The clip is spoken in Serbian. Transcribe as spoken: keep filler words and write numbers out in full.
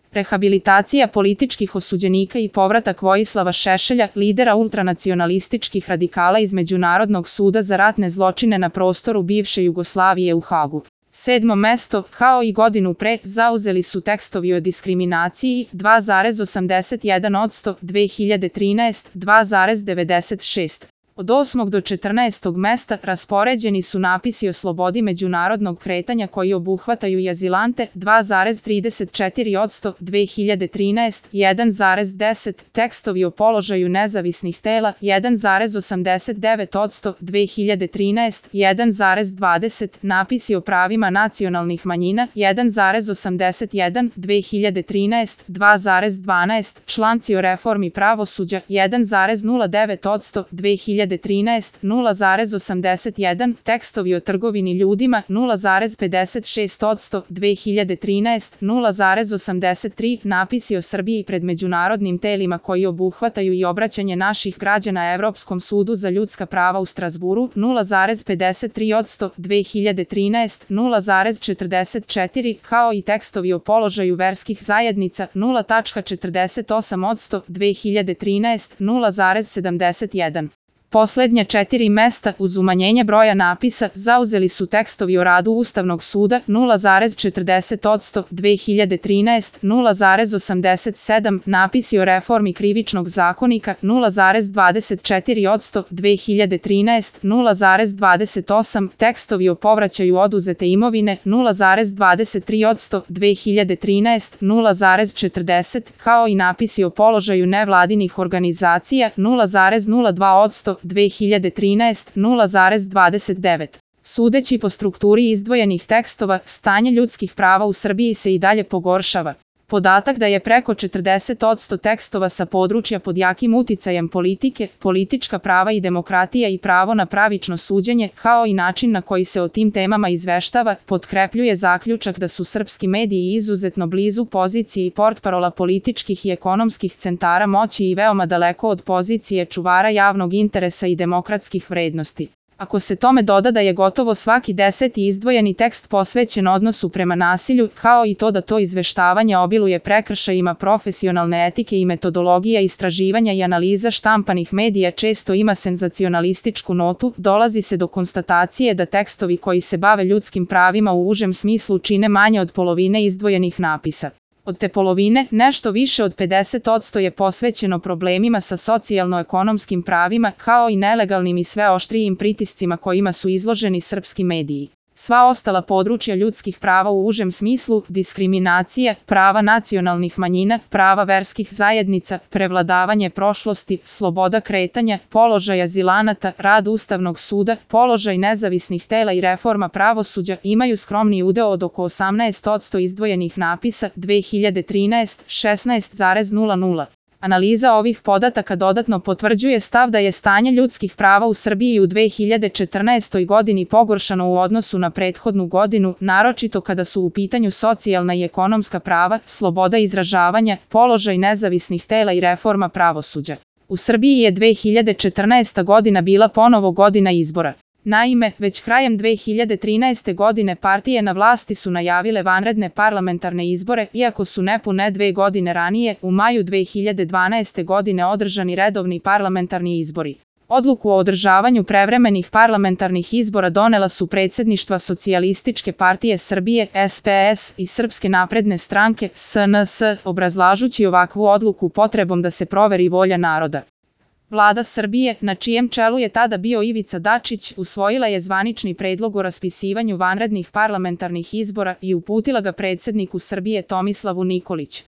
Rehabilitacija političkih osuđenika i povratak Vojislava Šešelja, lidera ultranacionalističkih radikala iz Međunarodnog suda za ratne zločine na prostoru bivše Jugoslavije u Hagu. Sedmo mesto, kao i godinu pre, zauzeli su tekstovi o diskriminaciji dva zarez osamdeset jedan posto, dve hiljade trinaeste. dva zarez devedeset šest posto. Od osmog do četrnaestog mesta raspoređeni su napisi o slobodi međunarodnog kretanja koji obuhvataju i azilante dva zarez trideset četiri posto, dve hiljade trinaeste. jedan zarez deset, tekstovi o položaju nezavisnih tela jedan zarez osamdeset devet posto, dve hiljade trinaeste. jedan zarez dvadeset, napisi o pravima nacionalnih manjina jedan zarez osamdeset jedan, dve hiljade trinaeste. dva zarez dvanaest, članci o reformi pravosuđa jedan zarez nula devet posto, dve hiljade trinaeste. nula zarez osamdeset jedan, tekstovi o trgovini ljudima nula zarez pedeset šest posto, dve hiljade trinaeste. nula zarez osamdeset tri, napisi o Srbiji pred međunarodnim telima koji obuhvataju i obraćanje naših građana Evropskom sudu za ljudska prava u Strazburu nula zarez pedeset tri posto, dve hiljade trinaeste. nula zarez četrdeset četiri, kao i tekstovi o položaju verskih zajednica nula zarez četrdeset osam posto, dve hiljade trinaeste. nula zarez sedamdeset jedan. Poslednja četiri mesta, uz umanjenje broja napisa, zauzeli su tekstovi o radu Ustavnog suda nula zarez četrdeset posto, dve hiljade trinaeste. nula zarez osamdeset sedam, napisi o reformi Krivičnog zakonika nula zarez dvadeset četiri posto, dve hiljade trinaeste. nula zarez dvadeset osam, tekstovi o povraćaju oduzete imovine nula zarez dvadeset tri posto, dve hiljade trinaeste. nula zarez četrdeset, kao i napisi o položaju nevladinih organizacija nula zarez nula dva posto, dve hiljade trinaeste. nula zarez dvadeset devet. Sudeći po strukturi izdvojenih tekstova, stanje ljudskih prava u Srbiji se i dalje pogoršava. Podatak da je preko četrdeset posto tekstova sa područja pod jakim uticajem politike, politička prava i demokratija i pravo na pravično suđenje, kao i način na koji se o tim temama izveštava, potkrepljuje zaključak da su srpski mediji izuzetno blizu poziciji portparola političkih i ekonomskih centara moći i veoma daleko od pozicije čuvara javnog interesa i demokratskih vrednosti. Ako se tome doda da je gotovo svaki deseti izdvojeni tekst posvećen odnosu prema nasilju, kao i to da to izveštavanje obiluje prekršajima profesionalne etike i metodologija istraživanja i analiza štampanih medija često ima senzacionalističku notu, dolazi se do konstatacije da tekstovi koji se bave ljudskim pravima u užem smislu čine manje od polovine izdvojenih napisa. Od te polovine, nešto više od pedeset posto je posvećeno problemima sa socijalno-ekonomskim pravima, kao i nelegalnim i sve oštrijim pritiscima kojima su izloženi srpski mediji. Sva ostala područja ljudskih prava u užem smislu, diskriminacija, prava nacionalnih manjina, prava verskih zajednica, prevladavanje prošlosti, sloboda kretanja, položaj azilanata, rad Ustavnog suda, položaj nezavisnih tela i reforma pravosuđa imaju skromni udeo od oko osamnaest posto izdvojenih napisa dve hiljade trinaeste. šesnaest zarez nula nula. Analiza ovih podataka dodatno potvrđuje stav da je stanje ljudskih prava u Srbiji u dve hiljade četrnaestoj godini pogoršano u odnosu na prethodnu godinu, naročito kada su u pitanju socijalna i ekonomska prava, sloboda izražavanja, položaj nezavisnih tela i reforma pravosuđa. U Srbiji je dve hiljade četrnaesta godina bila ponovo godina izbora. Naime, već krajem dve hiljade trinaeste godine partije na vlasti su najavile vanredne parlamentarne izbore, iako su nepune dve godine ranije, u maju dve hiljade dvanaeste godine održani redovni parlamentarni izbori. Odluku o održavanju prevremenih parlamentarnih izbora donela su predsjedništva Socijalističke partije Srbije S P S i Srpske napredne stranke S N S, obrazlažući ovakvu odluku potrebom da se proveri volja naroda. Vlada Srbije, na čijem čelu je tada bio Ivica Dačić, usvojila je zvanični predlog o raspisivanju vanrednih parlamentarnih izbora i uputila ga predsjedniku Srbije Tomislavu Nikoliću.